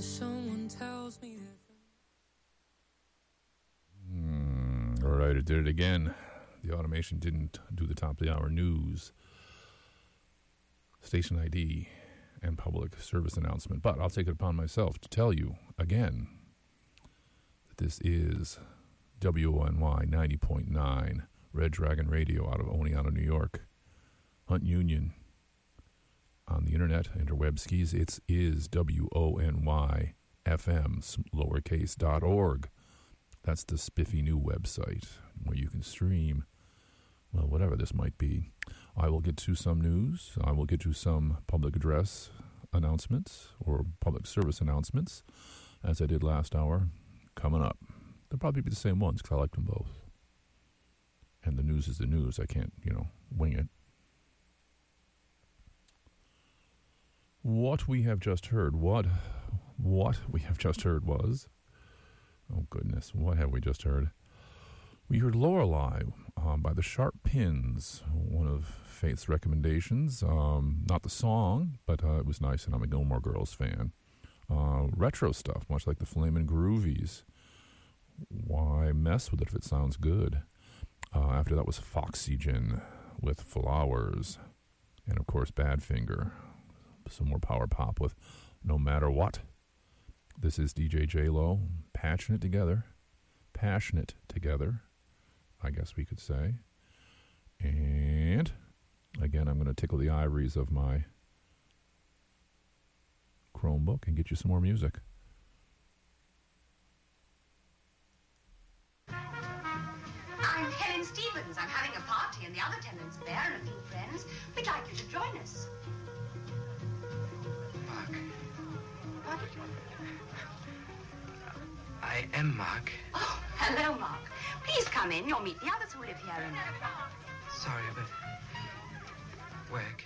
someone tells me that. All right, it did it again. The automation didn't do the top of the hour news, station ID, and public service announcement. But I'll take it upon myself to tell you again that this is WONY 90.9 Red Dragon Radio out of Oneonta, New York. Hunt Union on the internet, interwebskis. It is WONY FM, lowercase.org. That's the spiffy new website where you can stream, well, whatever this might be. I will get to some news. I will get to some public address announcements or public service announcements, as I did last hour, coming up. They'll probably be the same ones because I like them both. And the news is the news. I can't, wing it. What we have just heard, what we have just heard was, oh goodness, what have we just heard? We heard Lorelei by the Sharp Pins, one of Faith's recommendations. Not the song, but it was nice, and I'm a Gilmore Girls fan. Retro stuff, much like the Flamin' Groovies. Why mess with it if it sounds good? After that was Foxygen with Flowers. And of course, Badfinger. Some more power pop with No Matter What. This is DJ J-Lo, Passionate Together, I guess we could say. And again, I'm going to tickle the ivories of my Chromebook and get you some more music. I'm Helen Stevens. I'm having a party and the other tenants are there and a few friends. We'd like you to join us. Mark. What? I am Mark. Oh, hello, Mark. Please come in. You'll meet the others who live here in... Sorry, but... work.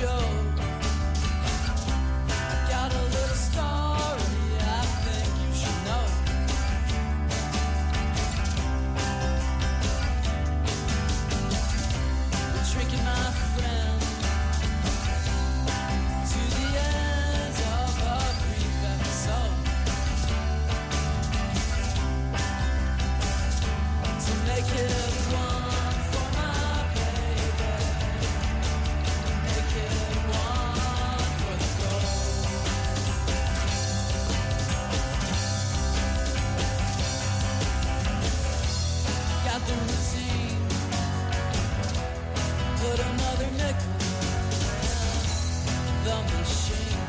show. I got a little story I think you should know. We're drinking, my friend, to the end of a brief episode. To make it one for my baby, make it one for the gold. Got the routine, put another nickel in the machine.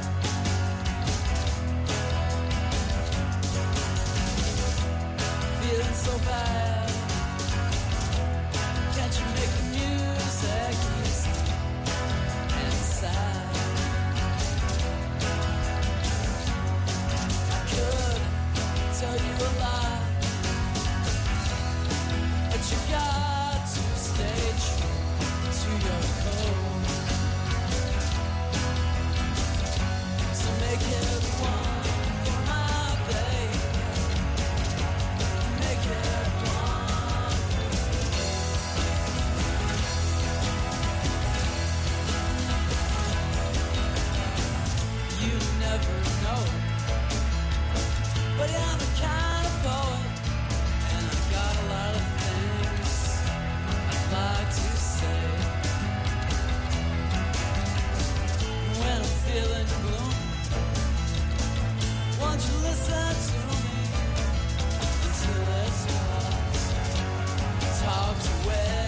Feeling so bad, can't you make the music easy and sad? I could tell you a lie, but you got to stay true to your code. So make it one for my baby, make it one. You never know, but I'm a kind of poet, and I've got a lot of things I'd like to say. When I'm feeling gloom, won't you listen to me until it's past, talked away.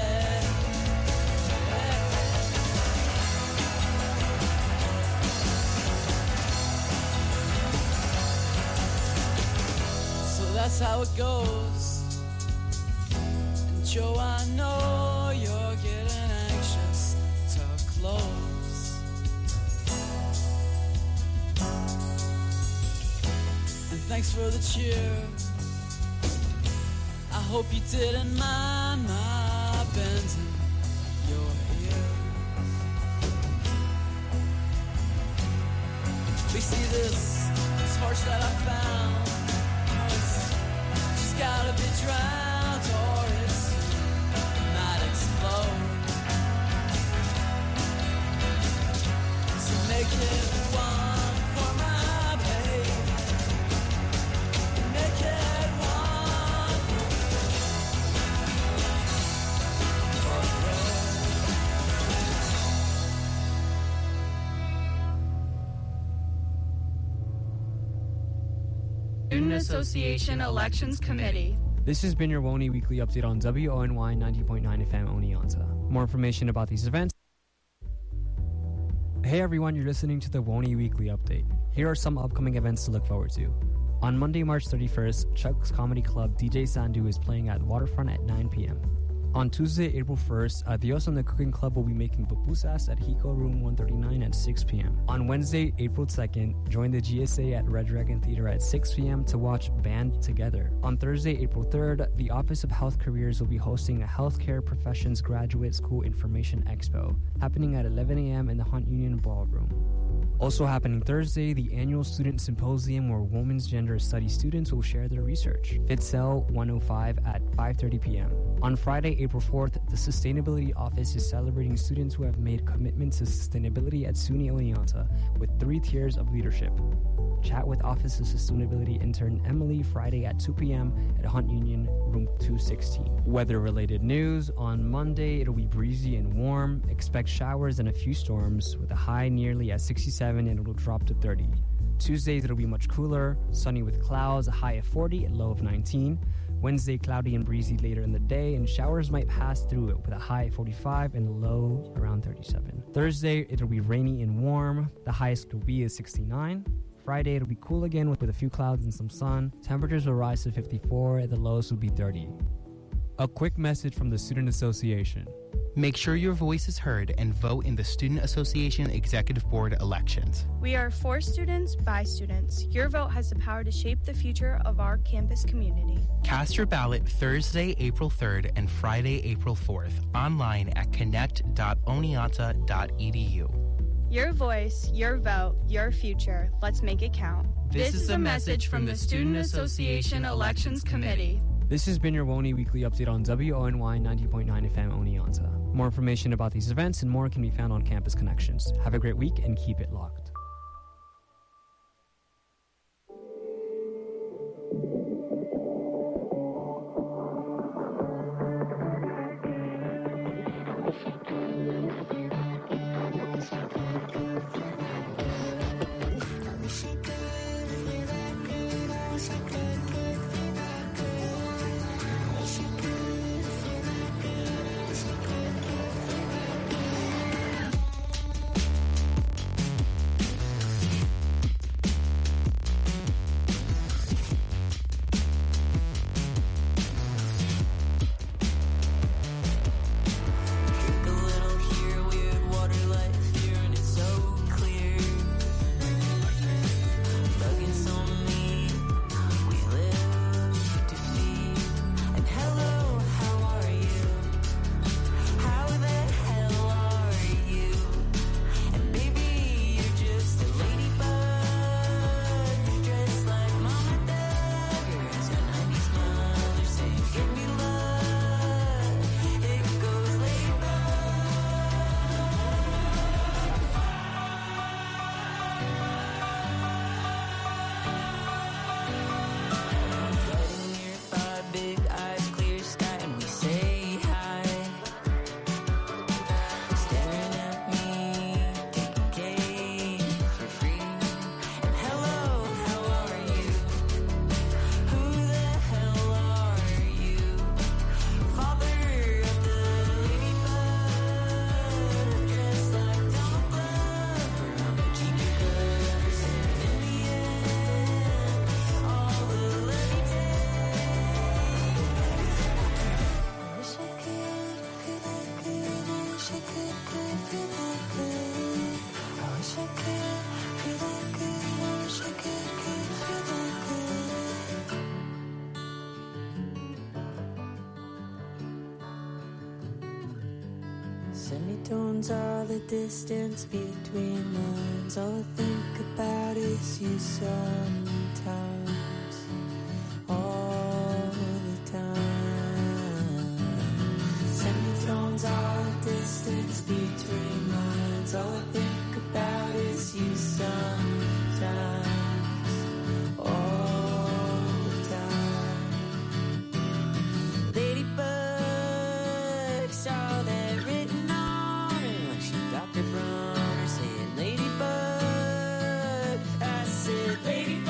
So that's how it goes. And Joe, I know you're getting anxious to close. And thanks for the cheer. I hope you didn't mind my bending your ear. We see this torch that I found. It's gotta be drowned or it's might explode. So make it one for my baby, make it one for the Student Association Elections Committee. This has been your WONI Weekly Update on WONY 90.9 FM Oneonta. More information about these events. Hey everyone, you're listening to the WONI Weekly Update. Here are some upcoming events to look forward to. On Monday, March 31st, Chuck's Comedy Club DJ Sandu is playing at Waterfront at 9 p.m. On Tuesday, April 1st, Adios and the Cooking Club will be making pupusas at Hiko Room 139 at 6 p.m. On Wednesday, April 2nd, join the GSA at Red Dragon Theater at 6 p.m. to watch Band Together. On Thursday, April 3rd, the Office of Health Careers will be hosting a Healthcare Professions Graduate School Information Expo, happening at 11 a.m. in the Hunt Union Ballroom. Also happening Thursday, the annual Student Symposium where Women's Gender Studies students will share their research. FitCell 105 at 5:30 p.m. On Friday, April 4th, the Sustainability Office is celebrating students who have made commitments to sustainability at SUNY Oneonta with 3 tiers of leadership. Chat with Office of Sustainability intern Emily Friday at 2 p.m. at Hunt Union, room 216. Weather-related news. On Monday, it'll be breezy and warm. Expect showers and a few storms with a high nearly at 67 and it'll drop to 30. Tuesdays, it'll be much cooler, sunny with clouds, a high of 40 and low of 19. Wednesday, cloudy and breezy later in the day, and showers might pass through it with a high of 45 and a low around 37. Thursday, it'll be rainy and warm. The highest will be is 69. Friday, it'll be cool again with a few clouds and some sun. Temperatures will rise to 54, and the lows will be 30. A quick message from the Student Association. Make sure your voice is heard and vote in the Student Association Executive Board elections. We are for students, by students. Your vote has the power to shape the future of our campus community. Cast your ballot Thursday, April 3rd and Friday, April 4th online at connect.oneonta.edu. Your voice, your vote, your future. Let's make it count. This is a message from the Student Association Elections Committee. This has been your WONY Weekly Update on WONY 90.9 FM Oneonta. More information about these events and more can be found on Campus Connections. Have a great week and keep it locked. Semitones are the distance between lines. All I think about is you sometimes, all the time. Semitones are the distance between lines. All I think about is you sometimes, all the time. Ladybug saw that written on her when she got the runner saying ladybug. I said ladybug.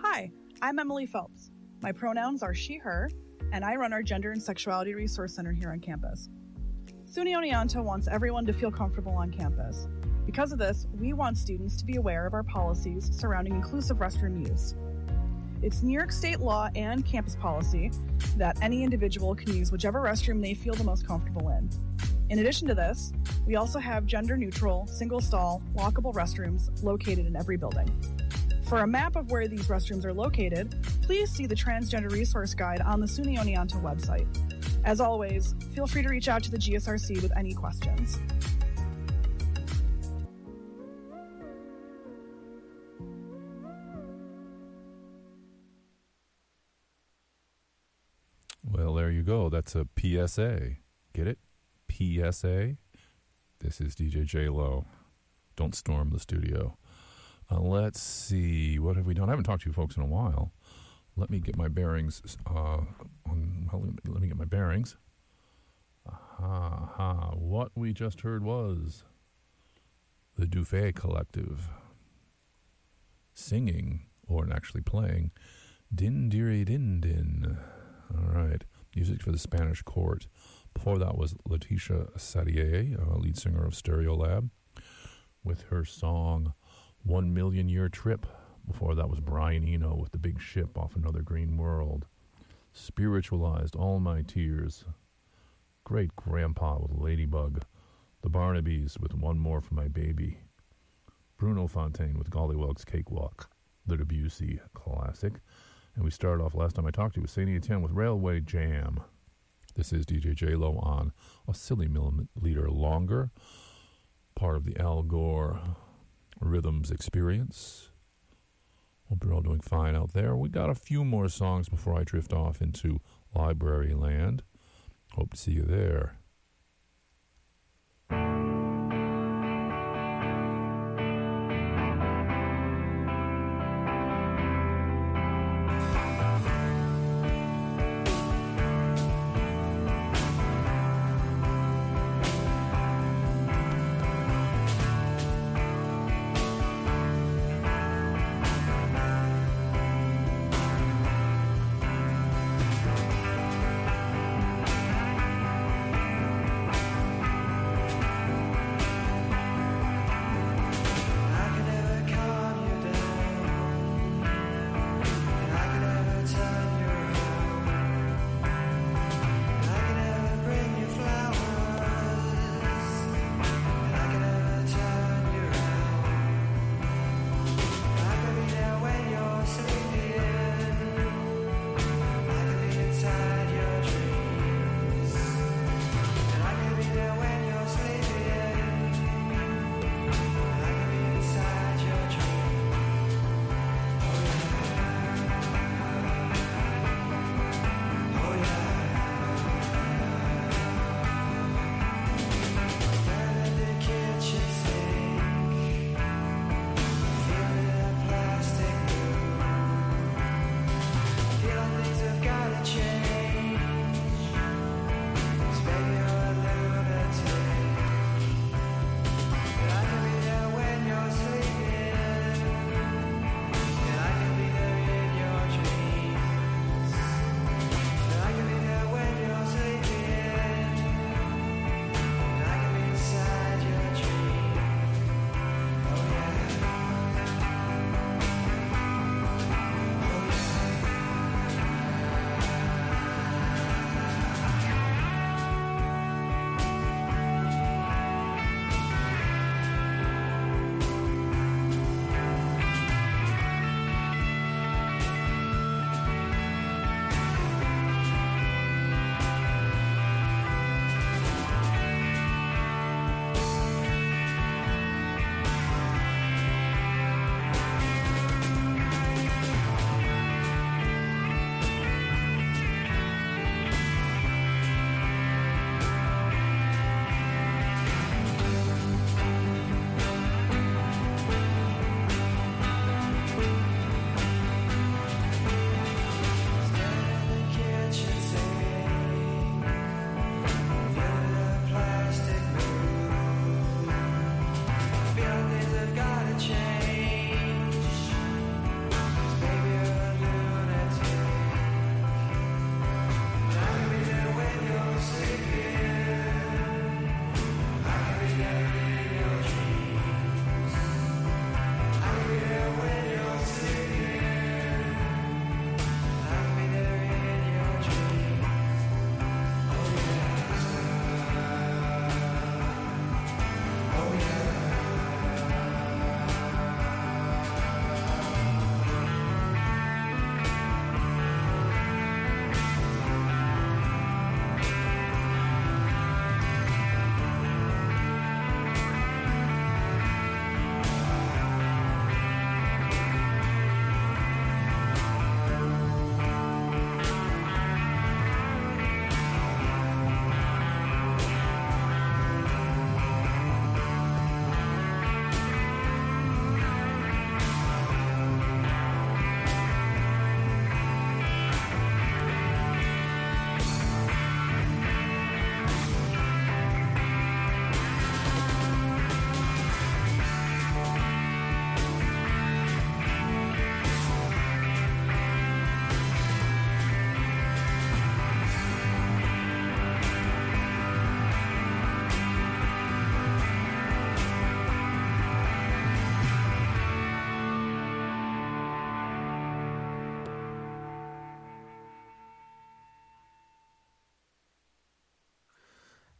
Hi, I'm Emily Phelps. My pronouns are she, her, and I run our Gender and Sexuality Resource Center here on campus. SUNY Oneonta wants everyone to feel comfortable on campus. Because of this, we want students to be aware of our policies surrounding inclusive restroom use. It's New York State law and campus policy that any individual can use whichever restroom they feel the most comfortable in. In addition to this, we also have gender-neutral, single-stall, lockable restrooms located in every building. For a map of where these restrooms are located, please see the Transgender Resource Guide on the SUNY Oneonta website. As always, feel free to reach out to the GSRC with any questions. Well, there you go. That's a PSA. Get it? PSA? This is DJ J-Lo. Don't storm the studio. Let's see. What have we done? I haven't talked to you folks in a while. Let me get my bearings. Let me get my bearings. What we just heard was the Dufay Collective singing, or actually playing, Din Diri Din Din. All right. Music for the Spanish Court. Before that was Letitia Sadier, lead singer of Stereolab, with her song 1 Million Year Trip. Before that was Brian Eno with The Big Ship off Another Green World. Spiritualized All My Tears. Great Grandpa with Ladybug. The Barnabys with One More for My Baby. Bruno Fontaine with Gollywog's Cakewalk. The Debussy classic. And we started off last time I talked to you with Saint Etienne with Railway Jam. This is DJ J-Lo on a silly milliliter longer. Part of the Al Gore Rhythms experience. Hope you're all doing fine out there. We got a few more songs before I drift off into Library Land. Hope to see you there.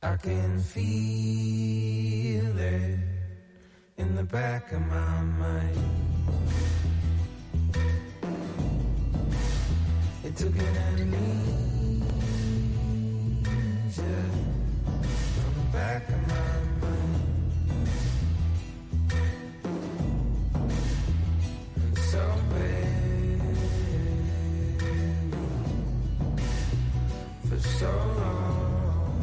I can feel it in the back of my mind. It took an amnesia from the back of my mind. And so bad for so long.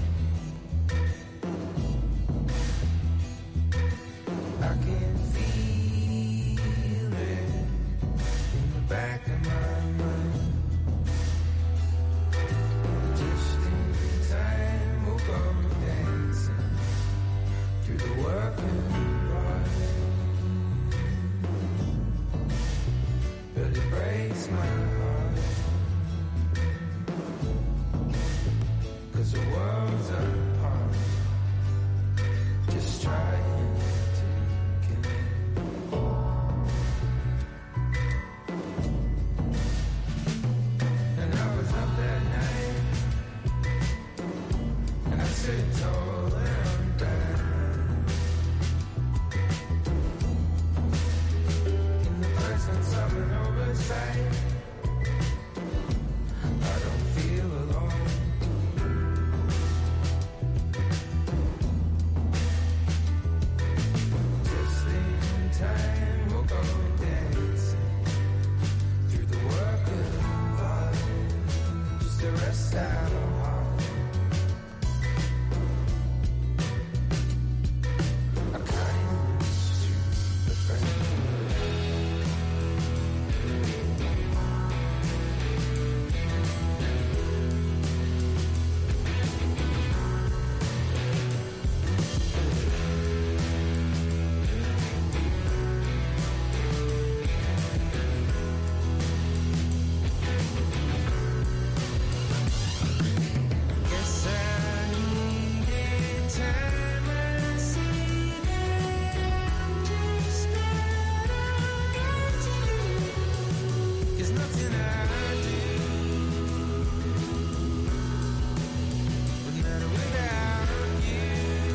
I can feel it in the back of my mind. Just in time we'll go dancing through the working part. But it breaks my heart, 'cause the world's apart, just trying to connect. And I was up that night, and I stood tall and bad in the presence of an oversight. I don't feel alone. Just in time we'll go dancing through the working life, just to rest our heart. A kindness to the friend. Yes, I needed time. I see that I'm just not to you. 'Cause nothing I do would matter without you.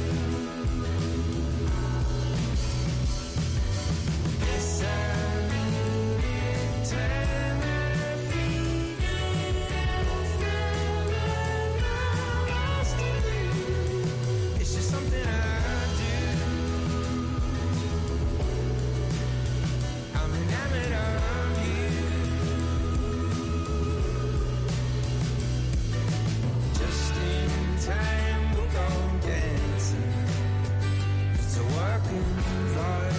Yes, I needed time. I feel that I fell lost in you. It's just something I do. I'm enamored of you. Just in time we'll go dancing. It's a working life.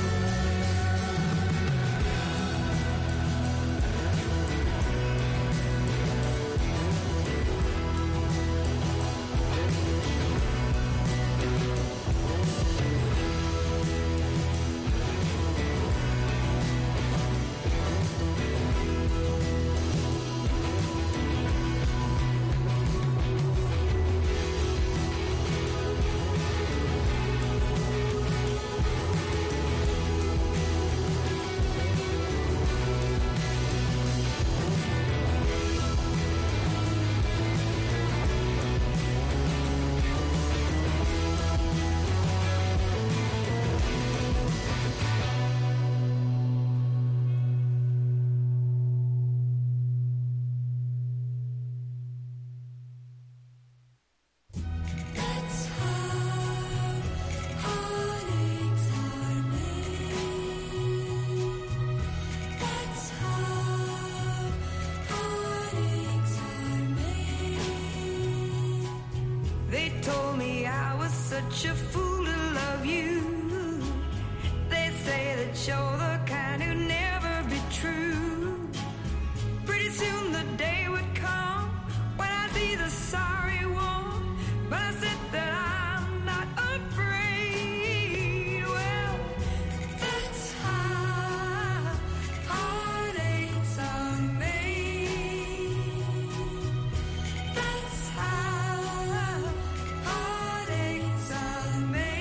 That's how heartaches are made. That's how heartaches are made. They told me I was such a fool to love you. They say that you're the kind who'd never be true. Pretty soon the day would come when I'd be the sorry one, but I said that I'm not afraid. Well, that's how heartaches are made. That's how heartaches are made.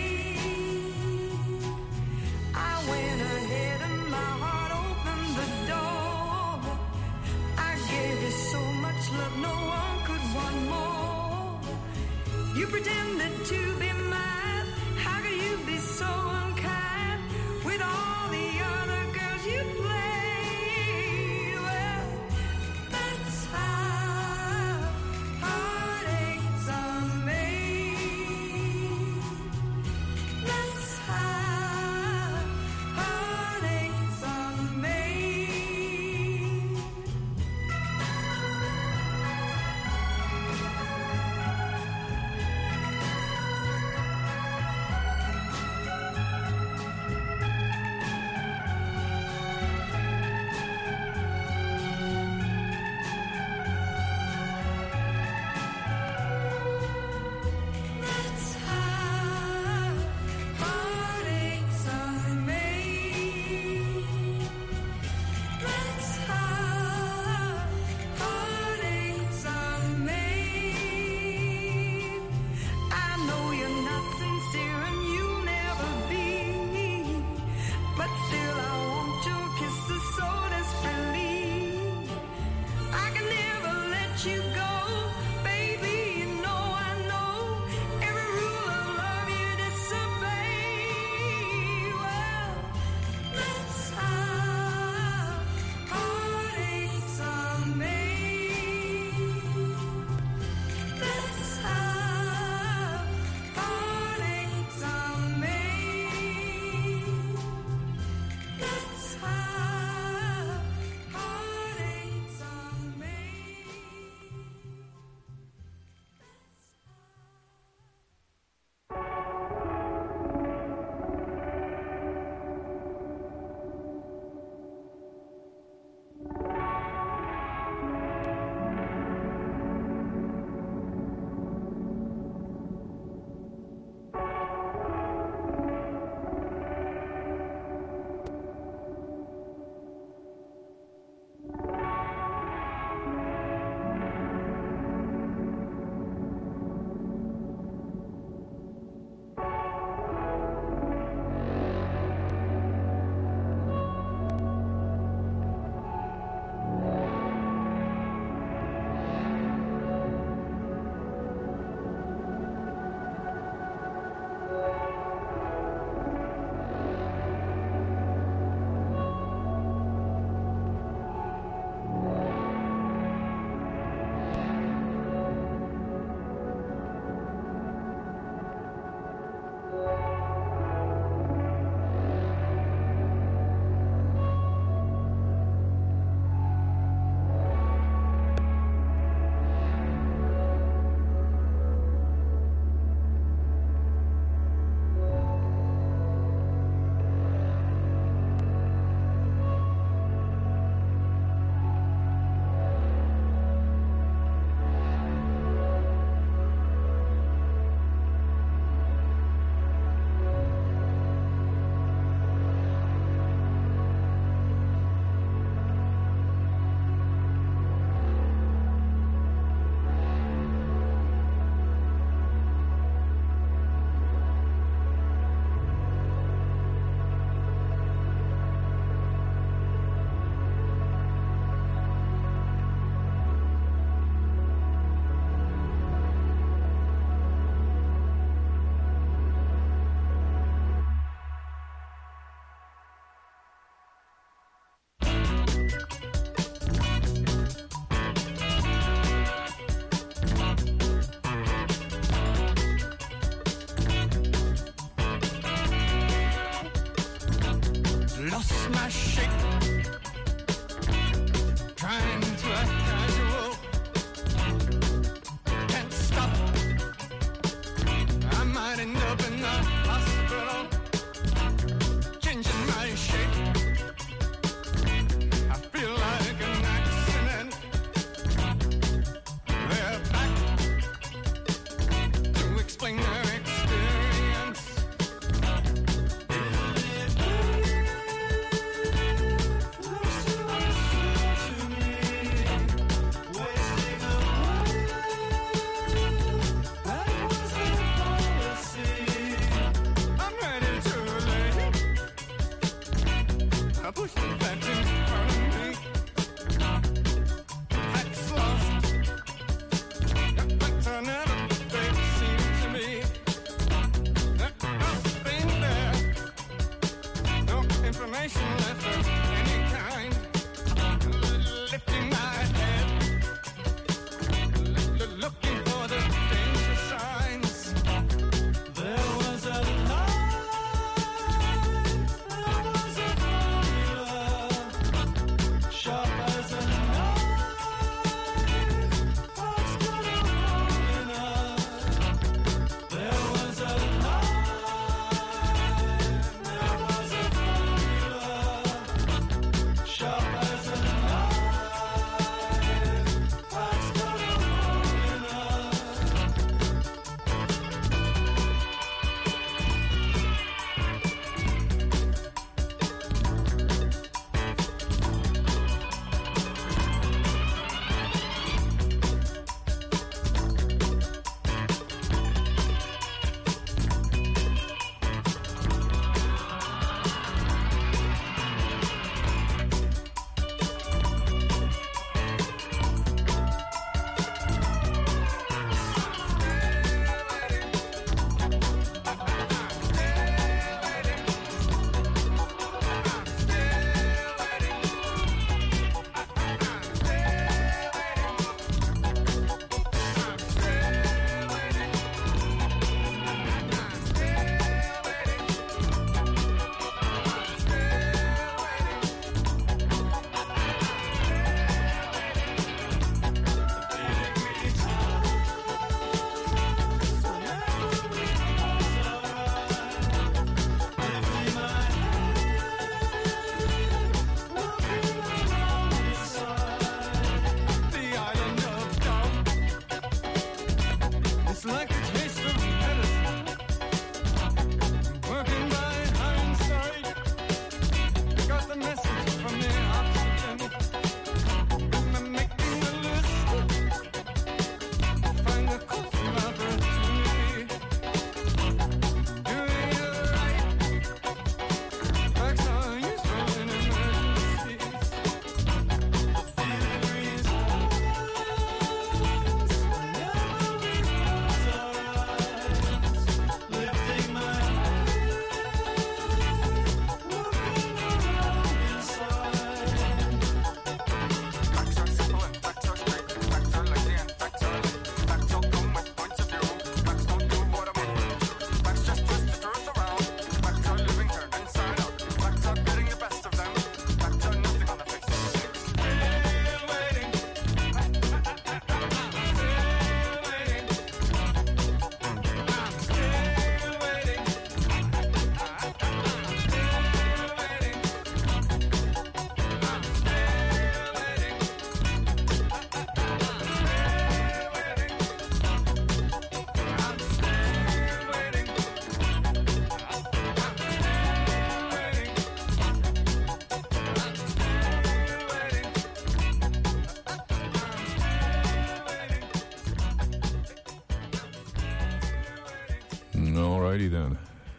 Alrighty then.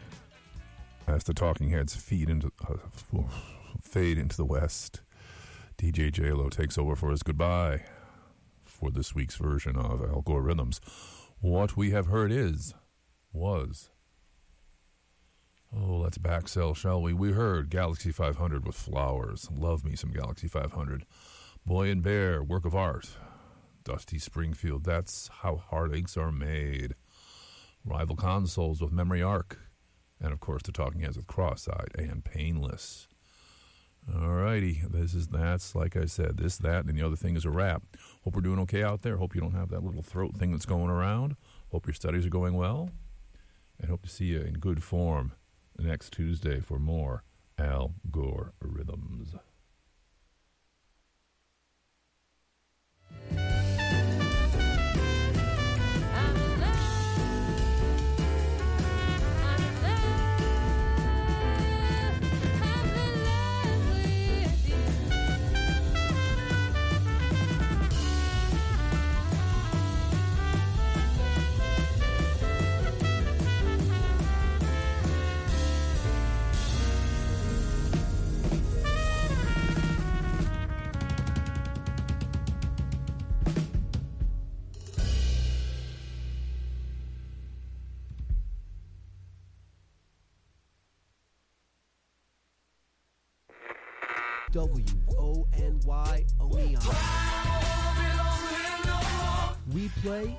As the Talking Heads fade into the west, DJ J-Lo takes over for his goodbye for this week's version of Al Gore Rhythms. What we have heard was... Oh, let's backsell, shall we? We heard Galaxy 500 with Flowers. Love me some Galaxy 500. Boy and Bear, Work of Art. Dusty Springfield, That's How Heartaches Are Made. Rival Consoles with Memory Arc. And, of course, the Talking Heads with Cross-Eyed and Painless. Alrighty, that's like I said, this, that, and the other thing is a wrap. Hope we're doing okay out there. Hope you don't have that little throat thing that's going around. Hope your studies are going well. And hope to see you in good form next Tuesday for more Al Gore Rhythms. WONY Oneonta. We play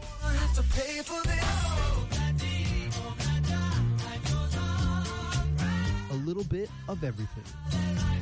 a little bit of everything.